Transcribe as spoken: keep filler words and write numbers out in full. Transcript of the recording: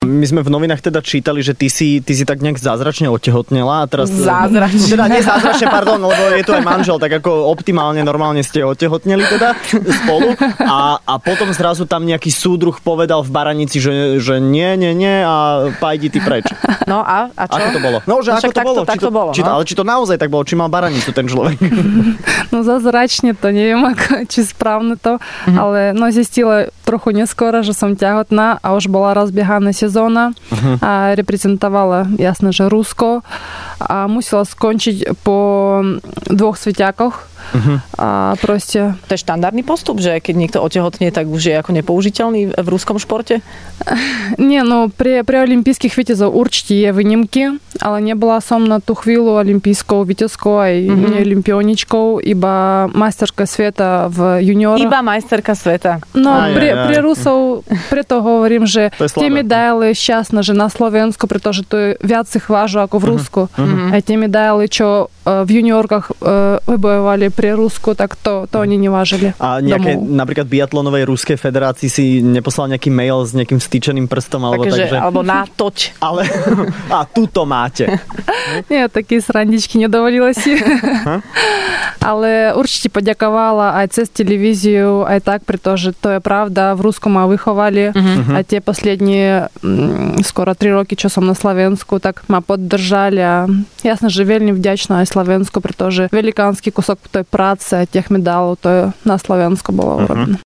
My sme v novinách teda čítali, že ty si, ty si tak nejak zázračne otehotnela a teraz... Zázračne. Teda nie zázračne, pardon, lebo je tu aj manžel, tak ako optimálne, normálne ste otehotneli teda spolu a, a potom zrazu tam nejaký súdruh povedal v Baranici, že, že nie, nie, nie a pajdi ty preč. No a, a čo? Ako to bolo? No, že no, ako to bolo? Tak Či to, to bolo, či to, no? Ale či to naozaj tak bolo? Či mal Baranicu ten človek? No zázračne to neviem, ako, či správne to, mm-hmm. ale no zistila trochu neskoro, že som ťahotná a už bola rozbiehaná sezóna mm-hmm. a reprezentovala, jasné, že Rusko a musela skončiť po dvoch svetiakoch. Uh-huh. A proste... To je štandardný postup, že keď niekto otehotnie, tak už je ako nepoužiteľný v ruskom športe? Nie, no pri, pri olympijských víťazov určite je výnimky, ale nebola som na tú chvíľu olympijskou víťazkou aj uh-huh. nie olympionичkou, iba majsterka sveta v junioroch. Iba majsterka sveta. No aj, pri, aj, aj. pri Rusov preto hovorím, že tie medaily šťastné, že na Slovensku, pretože to je viac ich vážu ako v Rusku. Uh-huh. A tie medaily, čo v juniorkách vybojovali pri Rusku, tak to, to oni nevážili. A nejaké, domov. napríklad biatlonovej ruskej federácii si neposlal nejaký mail s nejakým stýčeným prstom? Alebo, takže, takže... alebo nátoč. Ale, a tuto máte. Nie, také srandičky nedovolila si. Ale určite poďakovala aj cez televíziu, aj tak, pretože to je pravda, v Rusku ma vychovali uh-huh. a tie poslední skoro tri roky, čo som na Slovensku, tak ma podržali a jasne, že veľmi vďačná aj Slovensku, pretože velikánsky kúsok tej práce, tých medálov, to je na Slovensku bolo urobené.